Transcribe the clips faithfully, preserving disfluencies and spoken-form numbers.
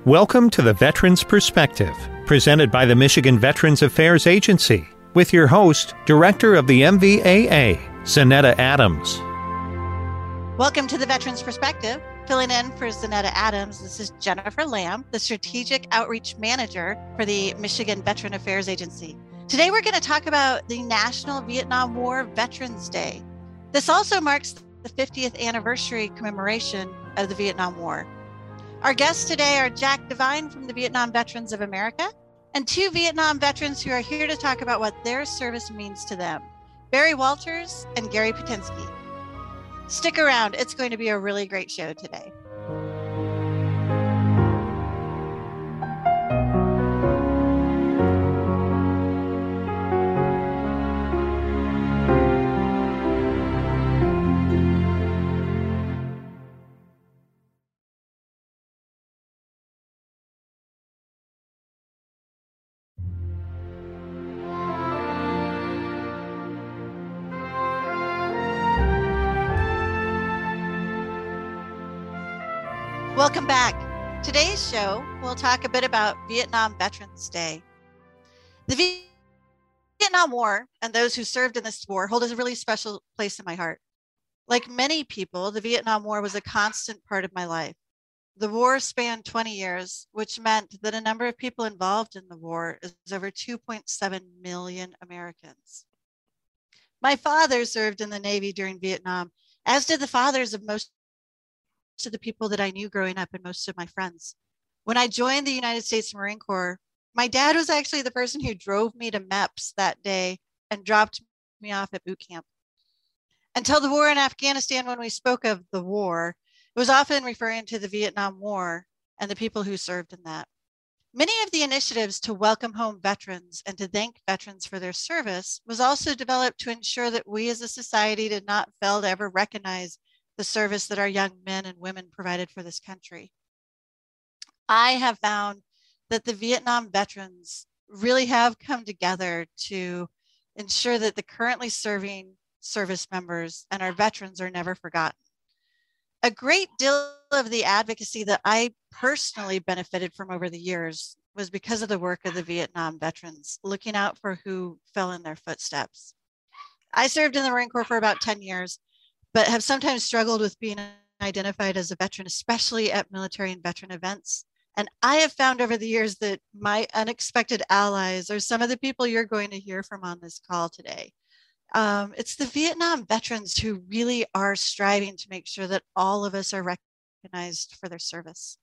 Welcome to the Veterans Perspective, presented by the Michigan Veterans Affairs Agency, with your host, Director of the M V A A, Zanetta Adams. Welcome to the Veterans Perspective. Filling in for Zanetta Adams, this is Jennifer Lamb, the Strategic Outreach Manager for the Michigan Veteran Affairs Agency. Today we're going to talk about the National Vietnam War Veterans Day. This also marks the fiftieth anniversary commemoration of the Vietnam War. Our guests today are Jack Devine from the Vietnam Veterans of America and two Vietnam veterans who are here to talk about what their service means to them, Barry Walters and Gary Patinsky. Stick around, it's going to be a really great show today. Welcome back. Today's show, we'll talk a bit about Vietnam Veterans Day. The Vietnam War and those who served in this war hold a really special place in my heart. Like many people, the Vietnam War was a constant part of my life. The war spanned twenty years, which meant that a number of people involved in the war is over two point seven million Americans. My father served in the Navy during Vietnam, as did the fathers of most to the people that I knew growing up and most of my friends. When I joined the United States Marine Corps, my dad was actually the person who drove me to M E P S that day and dropped me off at boot camp. Until the war in Afghanistan, when we spoke of the war, it was often referring to the Vietnam War and the people who served in that. Many of the initiatives to welcome home veterans and to thank veterans for their service was also developed to ensure that we as a society did not fail to ever recognize the service that our young men and women provided for this country. I have found that the Vietnam veterans really have come together to ensure that the currently serving service members and our veterans are never forgotten. A great deal of the advocacy that I personally benefited from over the years was because of the work of the Vietnam veterans, looking out for who fell in their footsteps. I served in the Marine Corps for about ten years, but have sometimes struggled with being identified as a veteran, especially at military and veteran events. And I have found over the years that my unexpected allies are some of the people you're going to hear from on this call today. Um, it's the Vietnam veterans who really are striving to make sure that all of us are recognized for their service.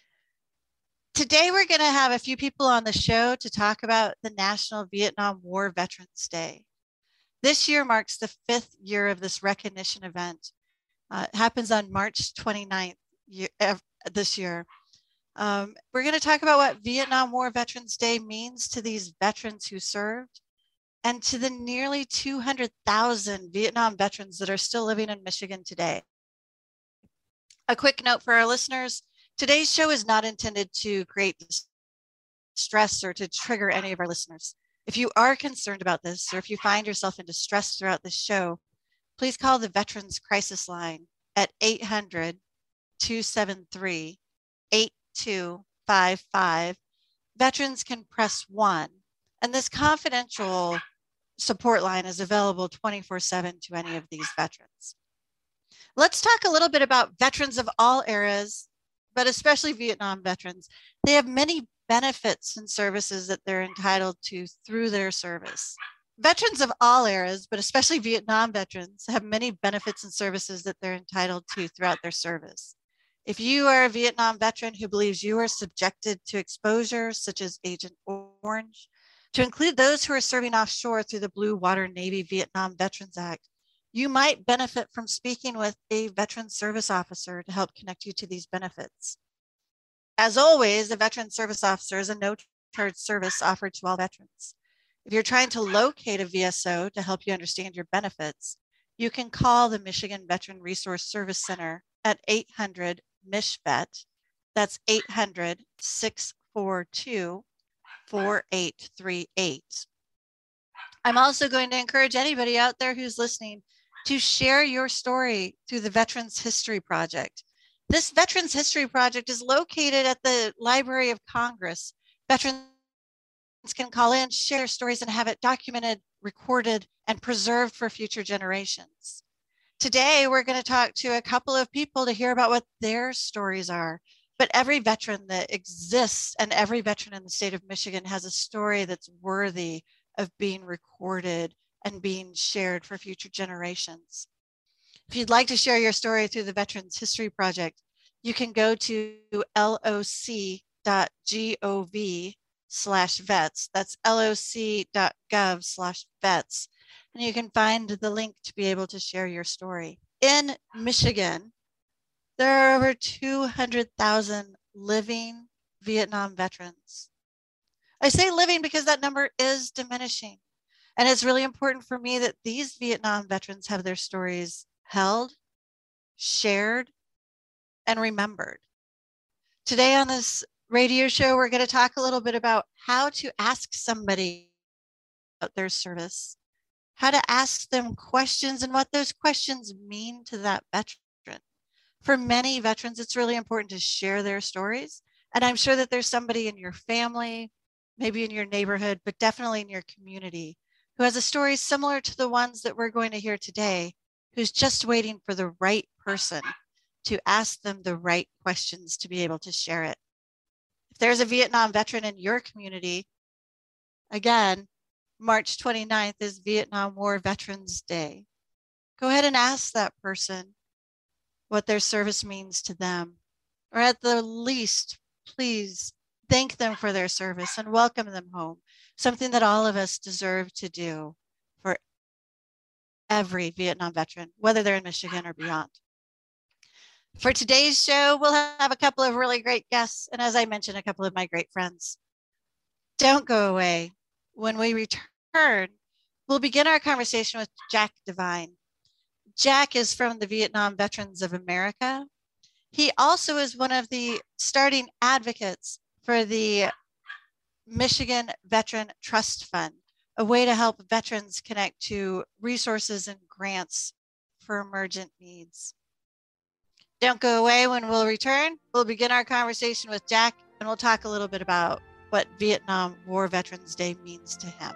Today, we're going to have a few people on the show to talk about the National Vietnam War Veterans Day. This year marks the fifth year of this recognition event. Uh, it happens on March twenty-ninth year, uh, this year. Um, we're going to talk about what Vietnam War Veterans Day means to these veterans who served and to the nearly two hundred thousand Vietnam veterans that are still living in Michigan today. A quick note for our listeners, today's show is not intended to create stress or to trigger any of our listeners. If you are concerned about this, or if you find yourself in distress throughout the show, please call the Veterans Crisis Line at eight hundred, two seven three, eight two five five. Veterans can press one, and this confidential support line is available twenty-four seven to any of these veterans. Let's talk a little bit about veterans of all eras, but especially Vietnam veterans. They have many benefits and services that they're entitled to through their service. Veterans of all eras, but especially Vietnam veterans, have many benefits and services that they're entitled to throughout their service. If you are a Vietnam veteran who believes you are subjected to exposure, such as Agent Orange, to include those who are serving offshore through the Blue Water Navy Vietnam Veterans Act, you might benefit from speaking with a veteran service officer to help connect you to these benefits. As always, a veteran service officer is a no-charge service offered to all veterans. If you're trying to locate a V S O to help you understand your benefits, you can call the Michigan Veteran Resource Service Center at eight hundred M I S H V E T. That's eight hundred, six four two, four eight three eight. I'm also going to encourage anybody out there who's listening to share your story through the Veterans History Project. This Veterans History Project is located at the Library of Congress. Veterans can call in, share stories, and have it documented, recorded, and preserved for future generations. Today, we're going to talk to a couple of people to hear about what their stories are. But every veteran that exists and every veteran in the state of Michigan has a story that's worthy of being recorded and being shared for future generations. If you'd like to share your story through the Veterans History Project, you can go to loc.gov slash vets. That's loc.gov slash vets. And you can find the link to be able to share your story. In Michigan, there are over two hundred thousand living Vietnam veterans. I say living because that number is diminishing. And it's really important for me that these Vietnam veterans have their stories held, shared, and remembered. Today on this radio show, we're going to talk a little bit about how to ask somebody about their service, how to ask them questions and what those questions mean to that veteran. For many veterans, it's really important to share their stories. And I'm sure that there's somebody in your family, maybe in your neighborhood, but definitely in your community who has a story similar to the ones that we're going to hear today, who's just waiting for the right person to ask them the right questions to be able to share it. If there's a Vietnam veteran in your community, again, March twenty-ninth is Vietnam War Veterans Day. Go ahead and ask that person what their service means to them, or at the least, please thank them for their service and welcome them home, something that all of us deserve to do for every Vietnam veteran, whether they're in Michigan or beyond. For today's show, we'll have a couple of really great guests, and as I mentioned, a couple of my great friends. Don't go away. When we return, we'll begin our conversation with Jack Devine. Jack is from the Vietnam Veterans of America. He also is one of the starting advocates for the Michigan Veteran Trust Fund, a way to help veterans connect to resources and grants for emergent needs. Don't go away. When we'll return, we'll begin our conversation with Jack, and we'll talk a little bit about what Vietnam War Veterans Day means to him.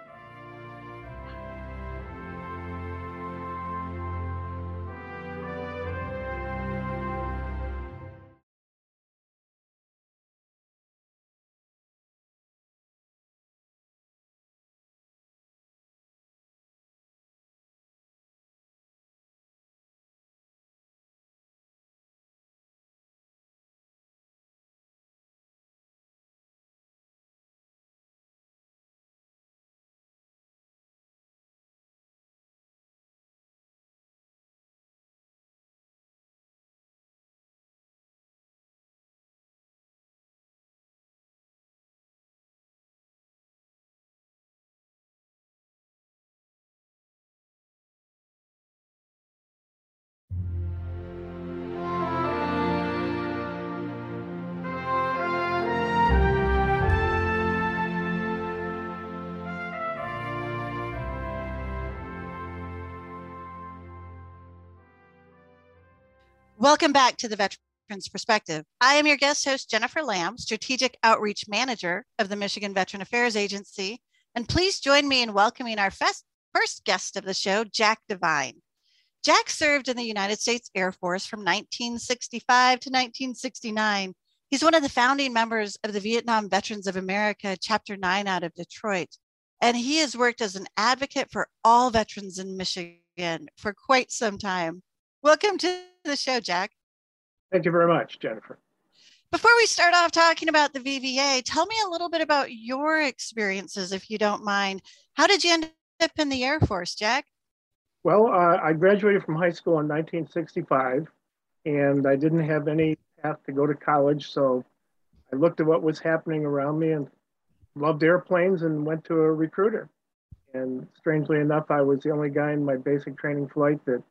Welcome back to the Veterans Perspective. I am your guest host, Jennifer Lamb, Strategic Outreach Manager of the Michigan Veteran Affairs Agency. And please join me in welcoming our first guest of the show, Jack Devine. Jack served in the United States Air Force from nineteen sixty-five to nineteen sixty-nine. He's one of the founding members of the Vietnam Veterans of America, Chapter nine out of Detroit. And he has worked as an advocate for all veterans in Michigan for quite some time. Welcome to the show, Jack. Thank you very much, Jennifer. Before we start off talking about the V V A, tell me a little bit about your experiences, if you don't mind. How did you end up in the Air Force, Jack? Well, uh, I graduated from high school in nineteen sixty-five, and I didn't have any path to go to college, so I looked at what was happening around me and loved airplanes and went to a recruiter. And strangely enough, I was the only guy in my basic training flight that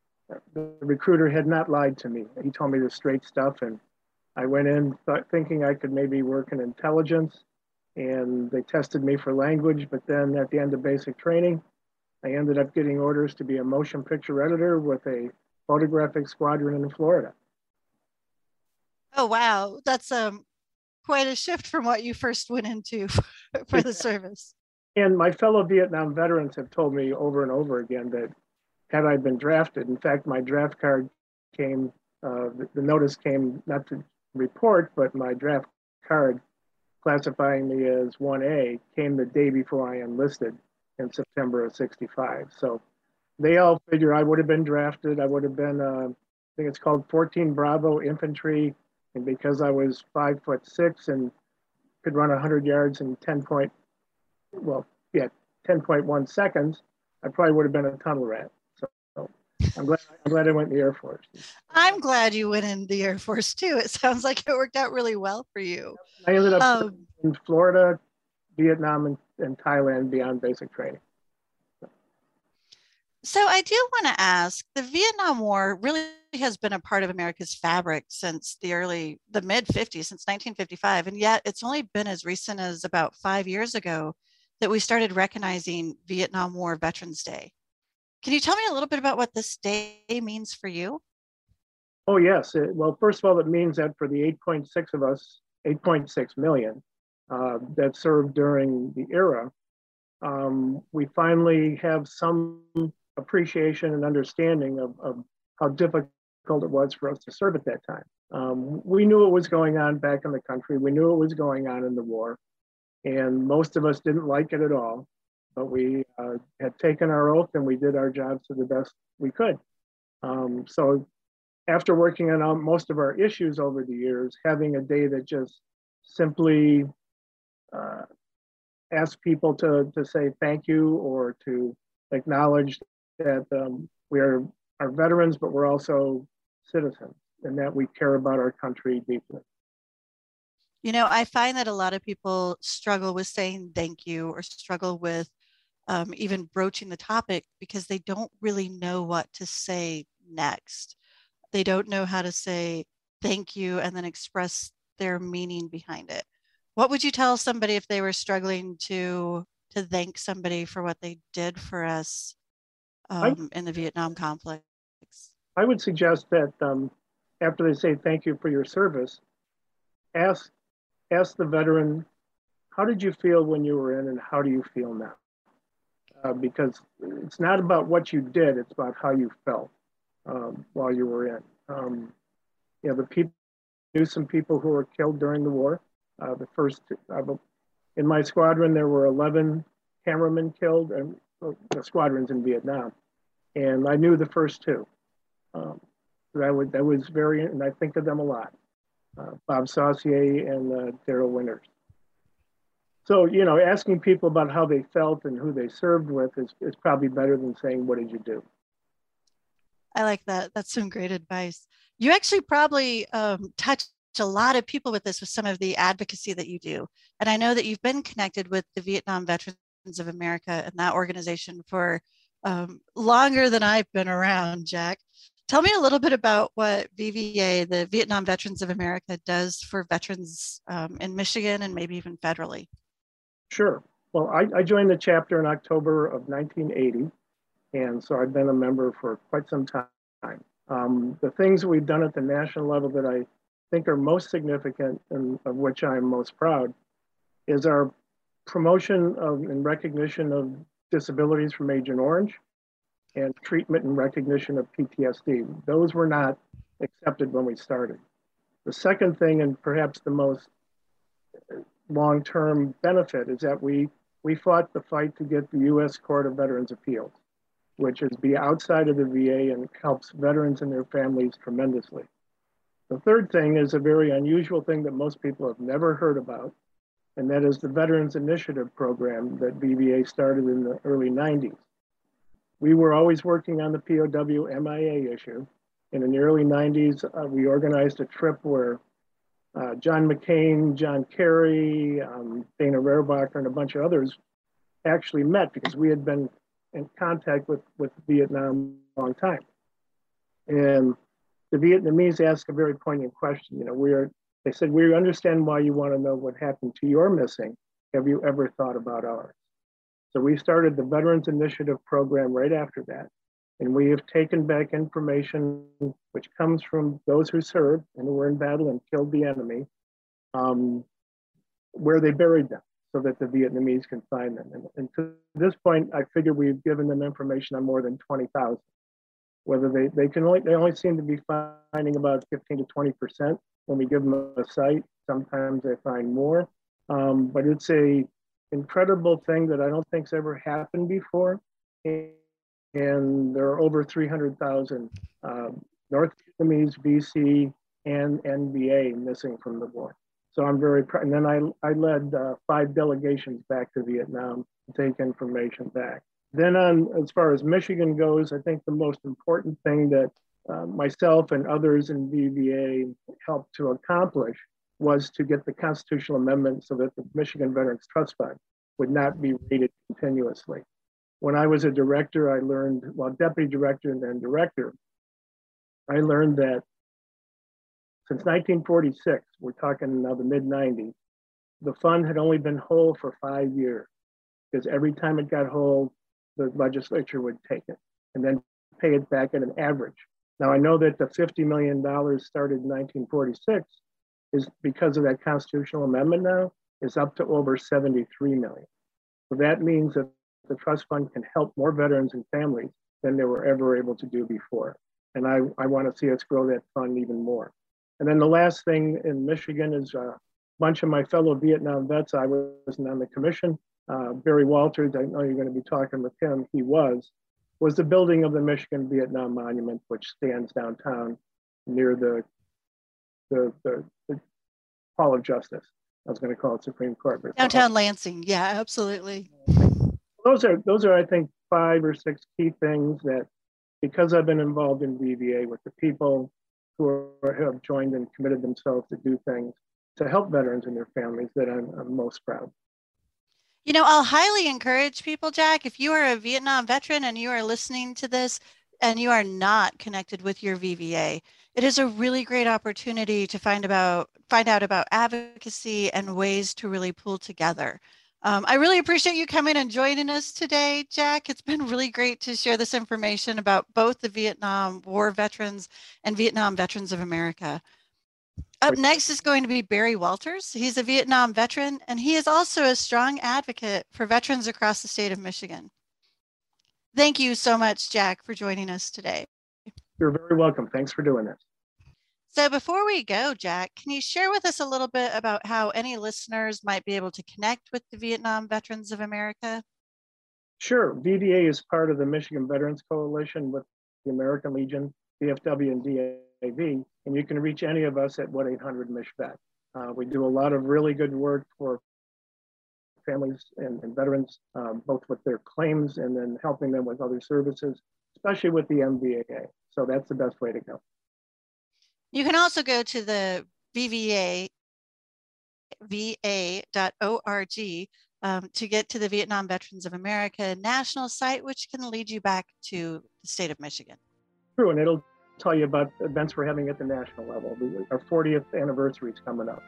the recruiter had not lied to me. He told me the straight stuff, and I went in th- thinking I could maybe work in intelligence, and they tested me for language, but then at the end of basic training, I ended up getting orders to be a motion picture editor with a photographic squadron in Florida. Oh, wow. That's um quite a shift from what you first went into for the service. And my fellow Vietnam veterans have told me over and over again that had I been drafted, in fact, my draft card came, uh, the, the notice came not to report, but my draft card classifying me as one A came the day before I enlisted in September of sixty-five. So they all figure I would have been drafted. I would have been, uh, I think it's called fourteen Bravo infantry. And because I was five foot six and could run one hundred yards in ten point, well, yeah, ten point one seconds, I probably would have been a tunnel rat. So, so I'm glad I'm glad I went in the Air Force. I'm glad you went in the Air Force too. It sounds like it worked out really well for you. I ended up Um, in Florida, Vietnam, and, and Thailand beyond basic training. so I do want to ask, the Vietnam War really has been a part of America's fabric since the early, the mid fifties, since nineteen fifty-five. And yet it's only been as recent as about five years ago that we started recognizing Vietnam War Veterans Day. Can you tell me a little bit about what this day means for you? Oh, yes. It, well, first of all, it means that for the eight point six of us, eight point six million uh, that served during the era, um, we finally have some appreciation and understanding of, of how difficult it was for us to serve at that time. Um, we knew what was going on back in the country. We knew what was going on in the war. And most of us didn't like it at all. But we uh, had taken our oath and we did our jobs to the best we could. Um, so after working on most of our issues over the years, having a day that just simply uh, asks people to, to say thank you or to acknowledge that um, we are, are veterans, but we're also citizens and that we care about our country deeply. You know, I find that a lot of people struggle with saying thank you or struggle with um, even broaching the topic because they don't really know what to say next. They don't know how to say thank you and then express their meaning behind it. What would you tell somebody if they were struggling to to thank somebody for what they did for us um, in the Vietnam conflicts? I would suggest that um, after they say thank you for your service, ask ask the veteran, how did you feel when you were in and how do you feel now? Uh, because it's not about what you did, it's about how you felt um, while you were in. Um, you know, the people, knew some people who were killed during the war. Uh, the first, uh, in my squadron, there were eleven cameramen killed, and uh, the squadrons in Vietnam. And I knew the first two. Um, that, would, that was very, and I think of them a lot. Uh, Bob Saucier and uh, Daryl Winters. So, you know, asking people about how they felt and who they served with is, is probably better than saying, what did you do? I like that. That's some great advice. You actually probably um, touched a lot of people with this, with some of the advocacy that you do. And I know that you've been connected with the Vietnam Veterans of America and that organization for um, longer than I've been around, Jack. Tell me a little bit about what V V A, the Vietnam Veterans of America, does for veterans um, in Michigan and maybe even federally. Sure. Well, I, I joined the chapter in October of nineteen eighty, and so I've been a member for quite some time. Um, the things we've done at the national level that I think are most significant and of which I'm most proud is our promotion of and recognition of disabilities from Agent Orange and treatment and recognition of P T S D. Those were not accepted when we started. The second thing, and perhaps the most long-term benefit, is that we, we fought the fight to get the U S Court of Veterans Appeals, which is be outside of the V A and helps veterans and their families tremendously. The third thing is a very unusual thing that most people have never heard about, and that is the Veterans Initiative program that V V A started in the early nineties. We were always working on the P O W M I A issue. And in the early nineties, uh, we organized a trip where uh, John McCain, John Kerry, um, Dana Rohrabacher, and a bunch of others actually met because we had been in contact with, with Vietnam a long time. And the Vietnamese asked a very poignant question. You know, we are, they said, we understand why you want to know what happened to your missing. Have you ever thought about ours? So we started the Veterans Initiative program right after that. And we have taken back information which comes from those who served and who were in battle and killed the enemy, um, where they buried them so that the Vietnamese can find them. And, and to this point, I figure we've given them information on more than twenty thousand. Whether they, they can only, they only seem to be finding about fifteen to twenty percent when we give them a site. Sometimes they find more, um, but it's a incredible thing that I don't think's ever happened before. And, and there are over three hundred thousand um, North Vietnamese, V C, and N V A missing from the war. So I'm very proud. And then I, I led uh, five delegations back to Vietnam to take information back. Then on, as far as Michigan goes, I think the most important thing that uh, myself and others in V V A helped to accomplish was to get the constitutional amendment so that the Michigan Veterans Trust Fund would not be rated continuously. When I was a director, I learned, well, deputy director and then director, I learned that since nineteen forty-six, we're talking now the mid nineties, the fund had only been whole for five years because every time it got whole, the legislature would take it and then pay it back at an average. Now I know that the fifty million dollars started in nineteen forty-six is because of that constitutional amendment now is up to over seventy-three million. So that means that the trust fund can help more veterans and families than they were ever able to do before. And I, I want to see us grow that fund even more. And then the last thing in Michigan is a bunch of my fellow Vietnam vets. I wasn't on the commission. Uh, Barry Walters, I know you're going to be talking with him, he was, was the building of the Michigan Vietnam Monument, which stands downtown near the, the, the, the Hall of Justice. I was going to call it Supreme Court. Downtown Lansing, yeah, absolutely. Those are, those are, I think, five or six key things that, because I've been involved in V V A with the people who are, have joined and committed themselves to do things to help veterans and their families, that I'm, I'm most proud. You know, I'll highly encourage people, Jack, if you are a Vietnam veteran and you are listening to this and you are not connected with your V V A, it is a really great opportunity to find about find out about advocacy and ways to really pull together. Um, I really appreciate you coming and joining us today, Jack. It's been really great to share this information about both the Vietnam War veterans and Vietnam Veterans of America. Up next is going to be Barry Walters. He's a Vietnam veteran, and he is also a strong advocate for veterans across the state of Michigan. Thank you so much, Jack, for joining us today. You're very welcome. Thanks for doing this. So before we go, Jack, can you share with us a little bit about how any listeners might be able to connect with the Vietnam Veterans of America? Sure. V V A is part of the Michigan Veterans Coalition with the American Legion, V F W, and D A V, and you can reach any of us at one eight hundred M I C V E T. Uh, we do a lot of really good work for families and, and veterans, um, both with their claims and then helping them with other services, especially with the M V A A. So that's the best way to go. You can also go to the V V A, V A dot org, um, to get to the Vietnam Veterans of America national site, which can lead you back to the state of Michigan. True, and it'll tell you about events we're having at the national level. Our fortieth anniversary is coming up.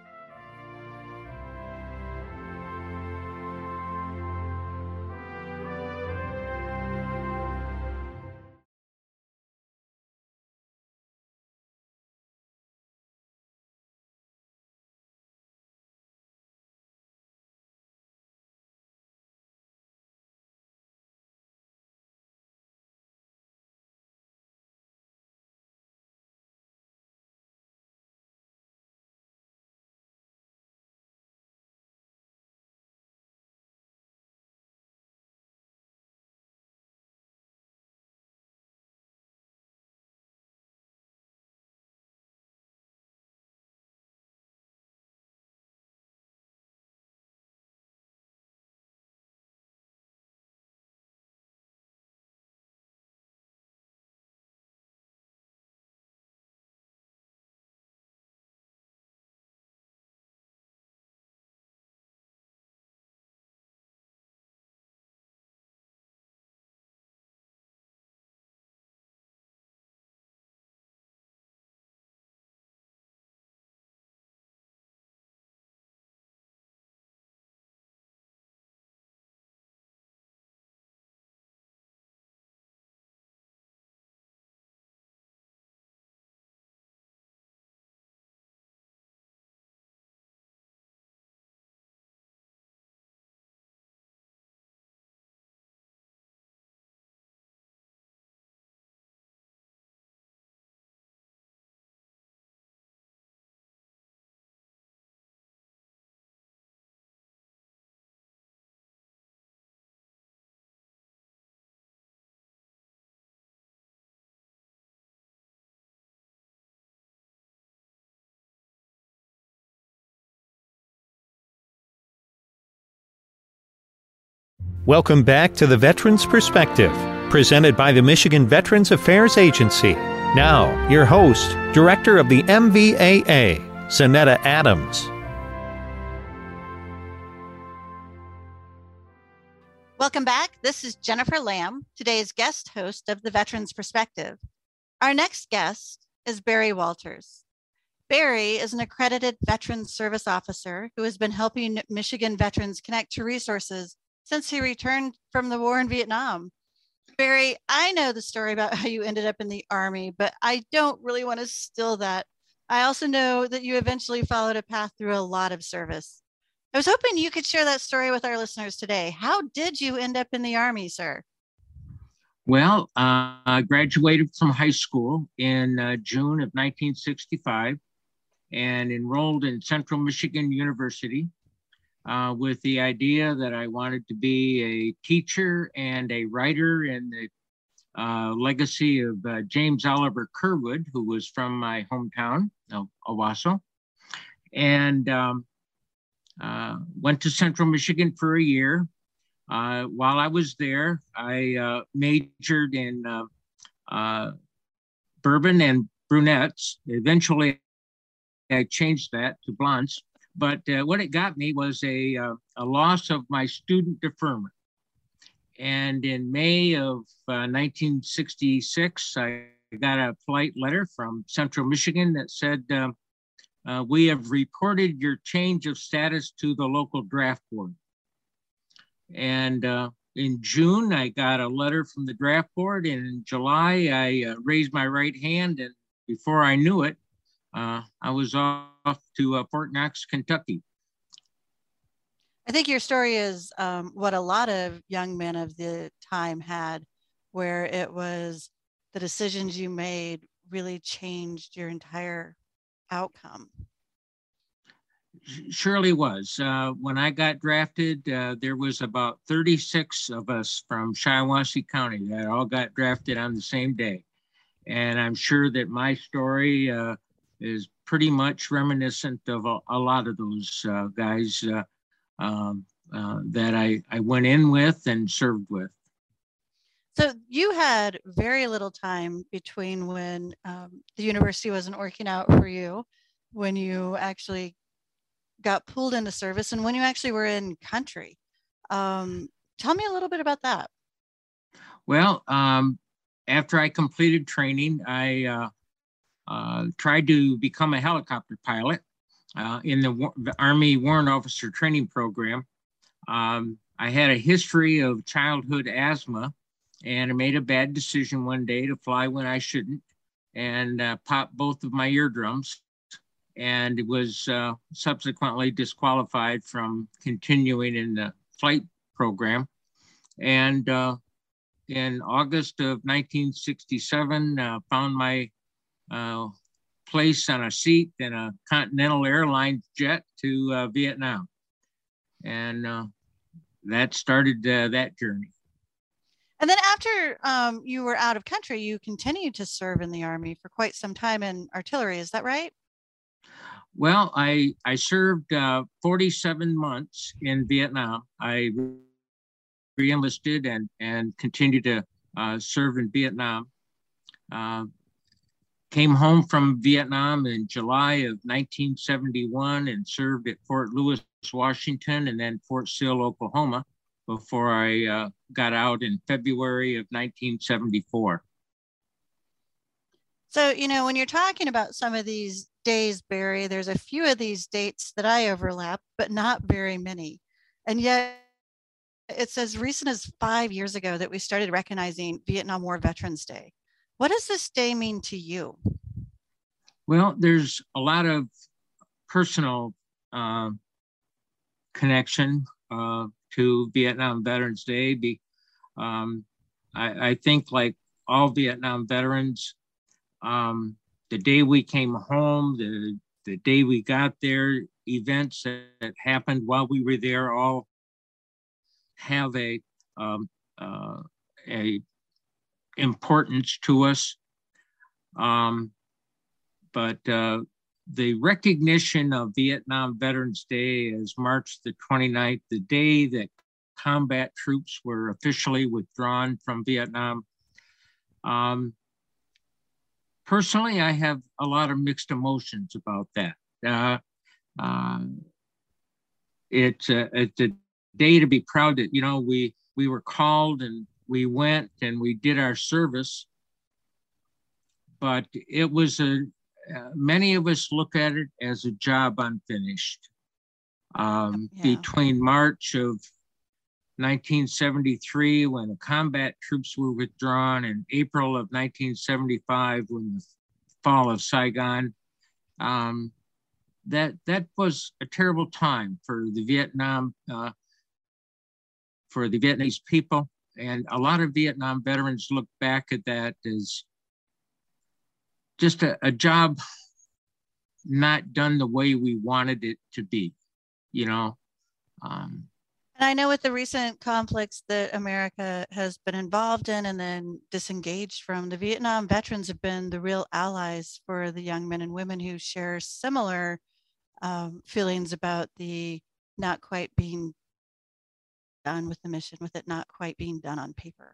Welcome back to the Veterans Perspective, presented by the Michigan Veterans Affairs Agency. Now, your host, Director of the M V A A, Zanetta Adams. Welcome back. This is Jennifer Lamb, today's guest host of the Veterans Perspective. Our next guest is Barry Walters. Barry is an accredited Veterans Service Officer who has been helping Michigan veterans connect to resources since he returned from the war in Vietnam. Barry, I know the story about how you ended up in the Army, but I don't really want to steal that. I also know that you eventually followed a path through a lot of service. I was hoping you could share that story with our listeners today. How did you end up in the Army, sir? Well, uh, I graduated from high school in uh, June of nineteen sixty-five and enrolled in Central Michigan University uh, with the idea that I wanted to be a teacher and a writer in the uh, legacy of uh, James Oliver Curwood, who was from my hometown of Owasso, and um, uh, went to Central Michigan for a year. Uh, while I was there, I uh, majored in uh, uh, bourbon and brunettes. Eventually, I changed that to blondes. But uh, what it got me was a, uh, a loss of my student deferment. And in May of uh, nineteen sixty-six, I got a polite letter from Central Michigan that said, uh, uh, we have reported your change of status to the local draft board. And uh, in June, I got a letter from the draft board. And in July, I uh, raised my right hand. And before I knew it, uh, I was off to uh, Fort Knox, Kentucky. I think your story is um, what a lot of young men of the time had, where it was the decisions you made really changed your entire outcome. Surely was. Uh, when I got drafted, uh, there was about thirty-six of us from Shiawassee County that all got drafted on the same day. And I'm sure that my story uh, is pretty much reminiscent of a, a lot of those uh, guys uh, um, uh, that I, I went in with and served with. So you had very little time between when um, the university wasn't working out for you, when you actually got pulled into service, and when you actually were in country. Um, tell me a little bit about that. Well, um, after I completed training, I uh, uh, tried to become a helicopter pilot uh, in the, the Army Warrant Officer Training Program. Um, I had a history of childhood asthma, and I made a bad decision one day to fly when I shouldn't, and uh, popped both of my eardrums, and was uh, subsequently disqualified from continuing in the flight program. And uh, in August of nineteen sixty-seven, uh, found my uh, place on a seat in a Continental Airlines jet to uh, Vietnam. And uh, that started uh, that journey. And then after um, you were out of country, you continued to serve in the Army for quite some time in artillery. Is that right? Well, I, I served uh, forty-seven months in Vietnam. I re-enlisted and, and continued to uh, serve in Vietnam. Uh, came home from Vietnam in July of nineteen seventy-one and served at Fort Lewis, Washington, and then Fort Sill, Oklahoma, before I uh, got out in February of nineteen seventy-four. So, you know, when you're talking about some of these days, Barry, there's a few of these dates that I overlap, but not very many. And yet it's as recent as five years ago that we started recognizing Vietnam War Veterans Day. What does this day mean to you? Well, there's a lot of personal uh, connection uh, to Vietnam Veterans Day. Be, um, I, I think like all Vietnam veterans, um, the day we came home, the, the day we got there, events that, that happened while we were there all have a, um, uh, a importance to us. Um, but uh, the recognition of Vietnam Veterans Day as March the twenty-ninth, the day that combat troops were officially withdrawn from Vietnam. Um, personally, I have a lot of mixed emotions about that. Uh, uh, it's, a, it's a day to be proud that, you know, we, we were called and we went and we did our service, but it was a, uh, many of us look at it as a job unfinished. Um, yeah. Between March of nineteen seventy-three, when the combat troops were withdrawn, and April of nineteen seventy-five, when the fall of Saigon, um, that that was a terrible time for the Vietnam, uh, for the Vietnamese people, and a lot of Vietnam veterans look back at that as just a, a job not done the way we wanted it to be, you know. Um, And I know with the recent conflicts that America has been involved in and then disengaged from, the Vietnam veterans have been the real allies for the young men and women who share similar um, feelings about the not quite being done with the mission, with it not quite being done on paper.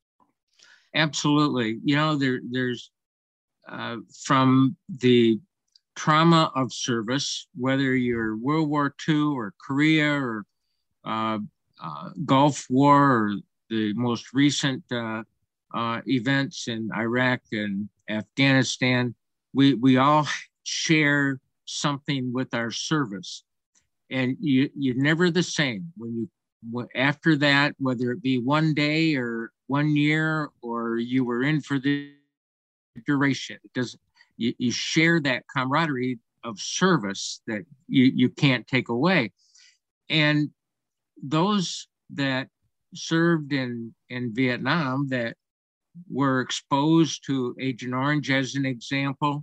Absolutely. You know, there, there's uh, from the trauma of service, whether you're World War Two or Korea or uh, uh, Gulf War or the most recent uh, uh, events in Iraq and Afghanistan, we, we all share something with our service. And you, you're never the same when you, after that, whether it be one day or one year, or you were in for the duration. It doesn't, you, you share that camaraderie of service that you, you can't take away. And those that served in, in Vietnam that were exposed to Agent Orange as an example,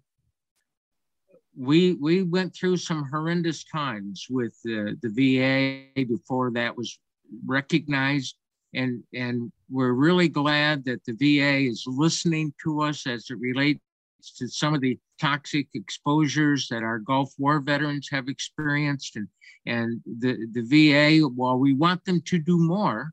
we we went through some horrendous times with the, the V A before that was recognized. And, and we're really glad that the V A is listening to us as it relates to some of the toxic exposures that our Gulf War veterans have experienced. And, and the, the V A, while we want them to do more,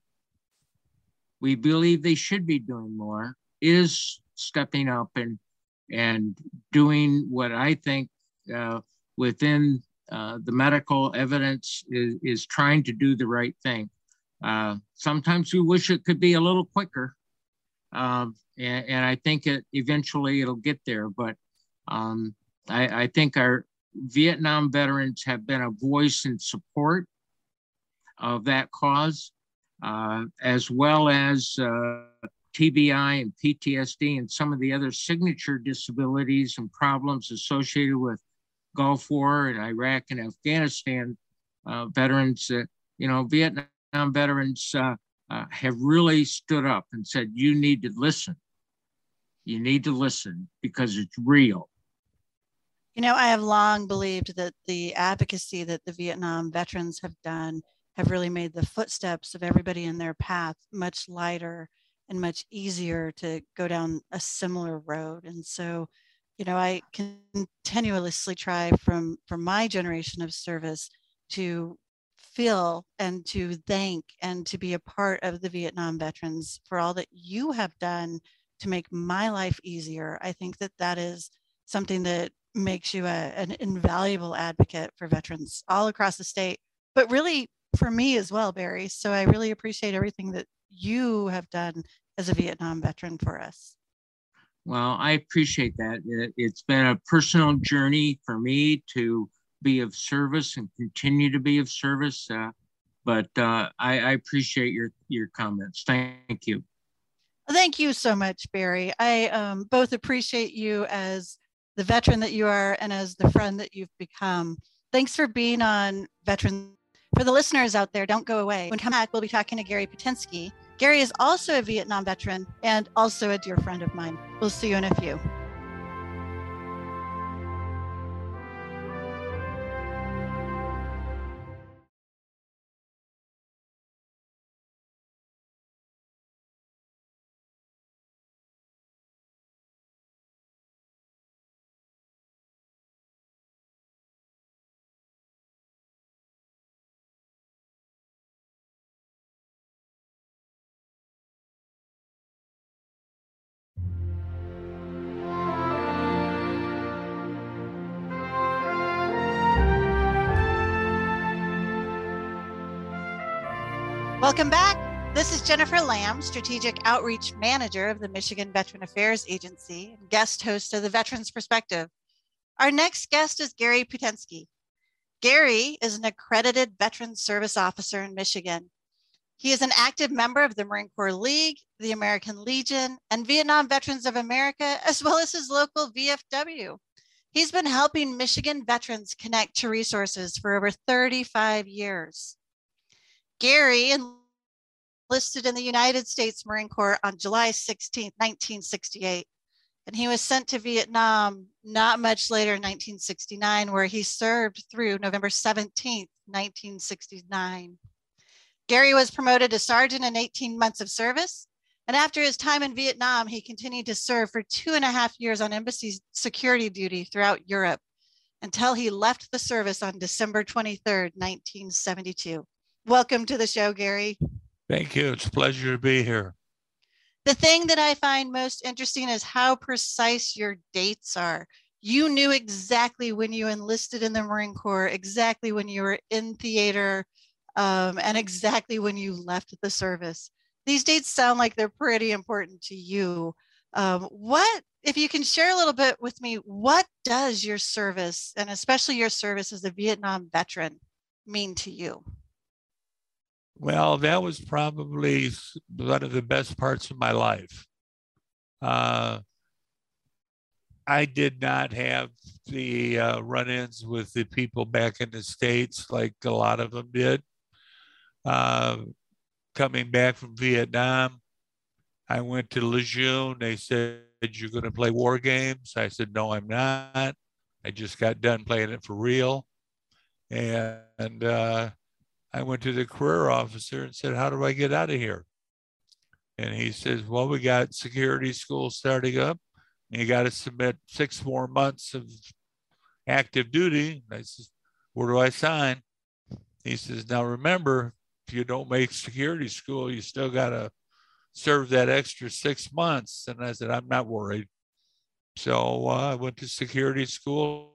we believe they should be doing more, is stepping up and, and doing what I think uh, within uh, the medical evidence is, is trying to do the right thing. Uh, sometimes we wish it could be a little quicker, um, and, and I think it eventually it'll get there. But um, I, I think our Vietnam veterans have been a voice in support of that cause, uh, as well as uh, T B I and P T S D and some of the other signature disabilities and problems associated with Gulf War and Iraq and Afghanistan uh, veterans. Uh, you know, Vietnam veterans uh, uh, have really stood up and said, you need to listen. You need to listen because it's real. You know, I have long believed that the advocacy that the Vietnam veterans have done have really made the footsteps of everybody in their path much lighter and much easier to go down a similar road. And so, you know, I continuously try from, from my generation of service to feel and to thank and to be a part of the Vietnam veterans for all that you have done to make my life easier. I think that that is something that makes you a, an invaluable advocate for veterans all across the state, but really for me as well, Barry. So I really appreciate everything that you have done as a Vietnam veteran for us. Well, I appreciate that. It's been a personal journey for me to be of service and continue to be of service. Uh, but uh, I, I appreciate your, your comments. Thank you. Thank you so much, Barry. I um, both appreciate you as the veteran that you are and as the friend that you've become. Thanks for being on Veterans. For the listeners out there, don't go away. When we come back, we'll be talking to Gary Patinsky. Gary is also a Vietnam veteran and also a dear friend of mine. We'll see you in a few. Welcome back. This is Jennifer Lamb, Strategic Outreach Manager of the Michigan Veteran Affairs Agency, and guest host of the Veterans Perspective. Our next guest is Gary Putensky. Gary is an accredited Veteran Service Officer in Michigan. He is an active member of the Marine Corps League, the American Legion, and Vietnam Veterans of America, as well as his local V F W. He's been helping Michigan veterans connect to resources for over thirty-five years. Gary enlisted in the United States Marine Corps on July sixteenth, nineteen sixty-eight, and he was sent to Vietnam not much later in nineteen sixty-nine, where he served through November seventeenth, nineteen sixty-nine. Gary was promoted to sergeant in eighteen months of service, and after his time in Vietnam, he continued to serve for two and a half years on embassy security duty throughout Europe until he left the service on December twenty-third, nineteen seventy-two. Welcome to the show, Gary. Thank you. It's a pleasure to be here. The thing that I find most interesting is how precise your dates are. You knew exactly when you enlisted in the Marine Corps, exactly when you were in theater, um, and exactly when you left the service. These dates sound like they're pretty important to you. Um, what, if you can share a little bit with me, what does your service, and especially your service as a Vietnam veteran, mean to you? Well, that was probably one of the best parts of my life. Uh, I did not have the uh, run-ins with the people back in the States like a lot of them did. Uh, coming back from Vietnam, I went to Lejeune. They said, "You're going to play war games?" I said, "No, I'm not. I just got done playing it for real." And, and uh, I went to the career officer and said, "How do I get out of here?" And he says, "Well, we got security school starting up, and you got to submit six more months of active duty." And I said, "Where do I sign?" He says, "Now remember, if you don't make security school, you still got to serve that extra six months. And I said, "I'm not worried." So uh, I went to security school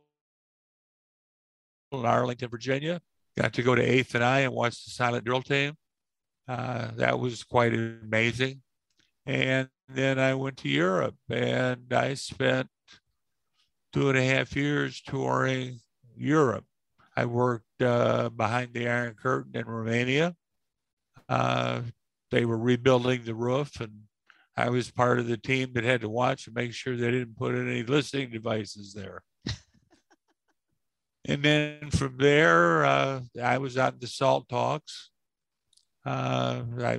in Arlington, Virginia. Got to go to eighth and I and watch the silent drill team. Uh, that was quite amazing. And then I went to Europe, and I spent two and a half years touring Europe. I worked uh, behind the Iron Curtain in Romania. Uh, they were rebuilding the roof, and I was part of the team that had to watch and make sure they didn't put any listening devices there. And then from there, uh, I was on the SALT talks. Uh, I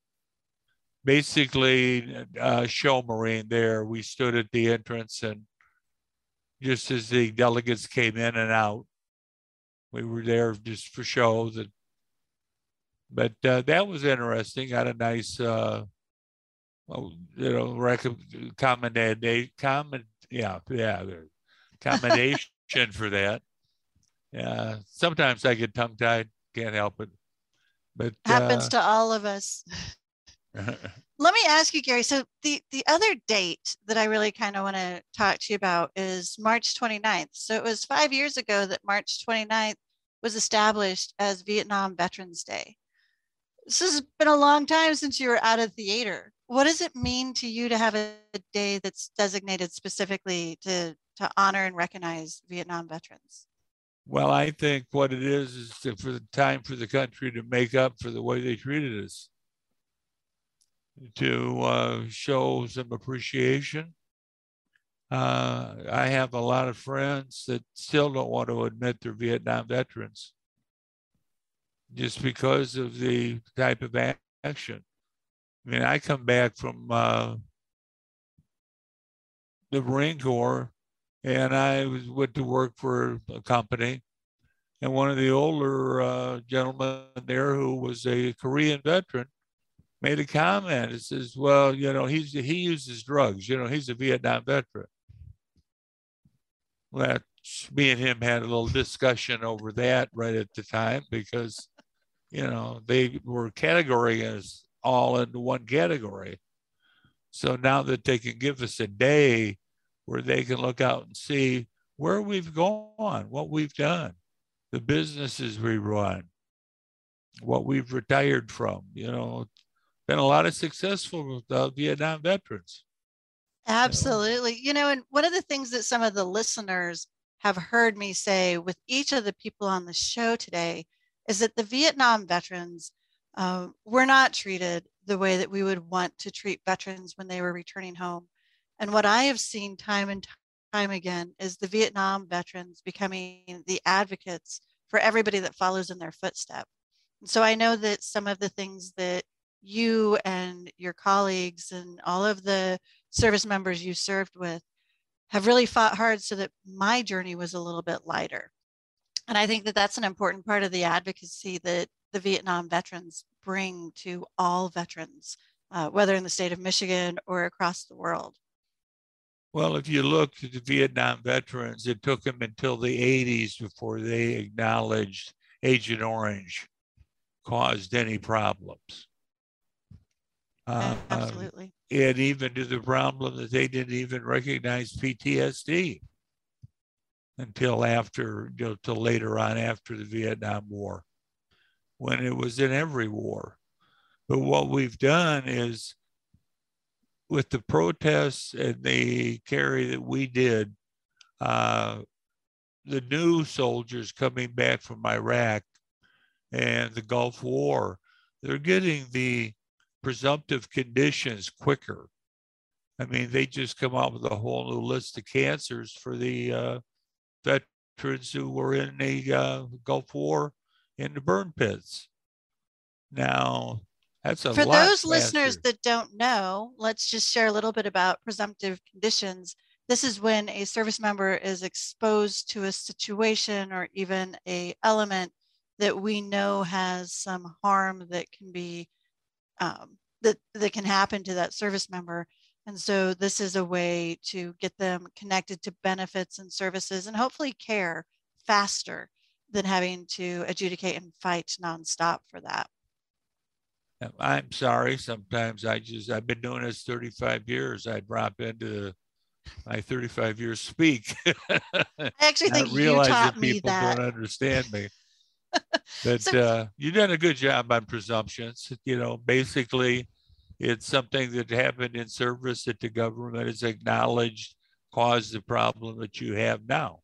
basically uh, show Marine there. We stood at the entrance, and just as the delegates came in and out, we were there just for shows. And, but uh, that was interesting. Got a nice, uh, well, you know, rec- commendation, comment, yeah, yeah, commendation for that. Yeah, sometimes I get tongue-tied, can't help it. But happens uh, to all of us. Let me ask you, Gary. So the, the other date that I really kind of want to talk to you about is March twenty-ninth. So it was five years ago that March twenty-ninth was established as Vietnam Veterans Day. This has been a long time since you were out of theater. What does it mean to you to have a day that's designated specifically to, to honor and recognize Vietnam veterans? Well, I think what it is is to, for the time for the country to make up for the way they treated us, to uh, show some appreciation. Uh, I have a lot of friends that still don't want to admit they're Vietnam veterans just because of the type of action. I mean, I come back from uh, the Marine Corps, and I was, went to work for a company, and one of the older uh, gentlemen there who was a Korean veteran made a comment. It says, "Well, you know, he's he uses drugs. You know, he's a Vietnam veteran." Well, me and him had a little discussion over that right at the time because, you know, they were categorizing us all into one category. So now that they can give us a day where they can look out and see where we've gone, what we've done, the businesses we run, what we've retired from. You know, been a lot of successful uh, Vietnam veterans. Absolutely. You know, and one of the things that some of the listeners have heard me say with each of the people on the show today is that the Vietnam veterans uh, were not treated the way that we would want to treat veterans when they were returning home. And what I have seen time and time again is the Vietnam veterans becoming the advocates for everybody that follows in their footsteps. And so I know that some of the things that you and your colleagues and all of the service members you served with have really fought hard so that my journey was a little bit lighter. And I think that that's an important part of the advocacy that the Vietnam veterans bring to all veterans, uh, whether in the state of Michigan or across the world. Well, if you look at the Vietnam veterans, it took them until the eighties before they acknowledged Agent Orange caused any problems. Uh, Absolutely. And even to the problem that they didn't even recognize P T S D until after, you know, till later on after the Vietnam War, when it was in every war. But what we've done is, with the protests and the carry that we did, uh, the new soldiers coming back from Iraq and the Gulf War, they're getting the presumptive conditions quicker. I mean, they just come out with a whole new list of cancers for the uh, veterans who were in the uh, Gulf War in the burn pits. Now, that's a For lot those faster. listeners that don't know, let's just share a little bit about presumptive conditions. This is when a service member is exposed to a situation or even a element that we know has some harm that can be um, that, that can happen to that service member. And so this is a way to get them connected to benefits and services and hopefully care faster than having to adjudicate and fight nonstop for that. I'm sorry. Sometimes I just, I've been doing this thirty-five years. I drop into my thirty-five years speak. I actually think you taught that me people that. don't understand me. But So- uh, you've done a good job on presumptions. You know, basically, it's something that happened in service that the government has acknowledged caused the problem that you have now.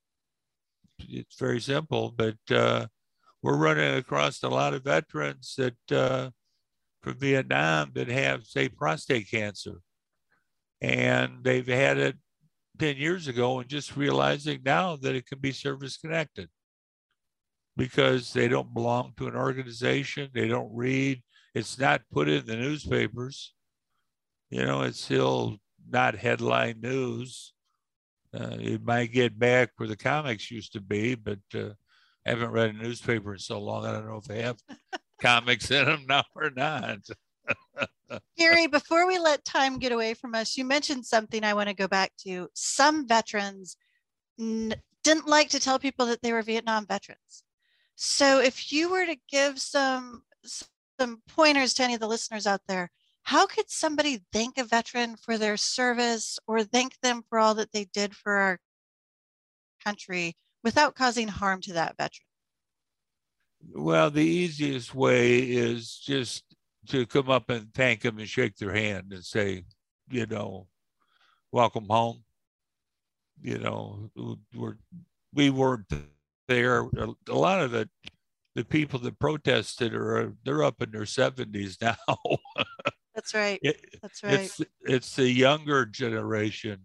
It's very simple, but uh, we're running across a lot of veterans that uh, from Vietnam that have, say, prostate cancer. And they've had it ten years ago and just realizing now that it can be service connected because they don't belong to an organization. They don't read. It's not put in the newspapers. You know, it's still not headline news. Uh, it might get back where the comics used to be, but uh, I haven't read a newspaper in so long. I don't know if they have comics in them now or not. Gary, before we let time get away from us, you mentioned something I want to go back to. Some veterans n- didn't like to tell people that they were Vietnam veterans. So if you were to give some, some pointers to any of the listeners out there, how could somebody thank a veteran for their service or thank them for all that they did for our country without causing harm to that veteran? Well, the easiest way is just to come up and thank them and shake their hand and say, you know, welcome home. You know, we're, we weren't there. A lot of the, the people that protested are, they're up in their seventies now. That's right. It, That's right. It's, it's the younger generation.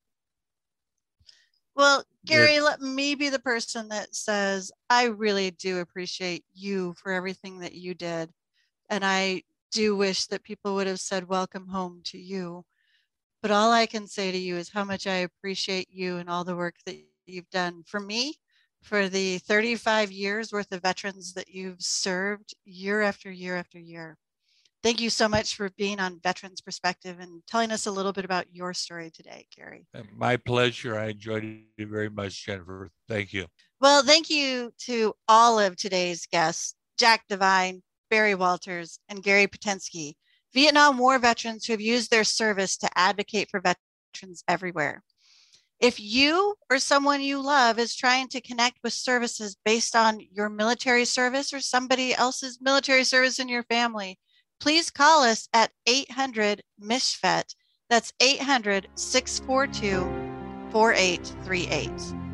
Well, Gary, let me be the person that says, I really do appreciate you for everything that you did. And I do wish that people would have said, welcome home to you. But all I can say to you is how much I appreciate you and all the work that you've done for me, for the thirty-five years worth of veterans that you've served year after year after year. Thank you so much for being on Veterans Perspective and telling us a little bit about your story today, Gary. My pleasure. I enjoyed it very much, Jennifer. Thank you. Well, thank you to all of today's guests, Jack Devine, Barry Walters, and Gary Potensky, Vietnam War veterans who have used their service to advocate for veterans everywhere. If you or someone you love is trying to connect with services based on your military service or somebody else's military service in your family, please call us at eight hundred M I S H F E T. That's eight hundred, six four two, four eight three eight.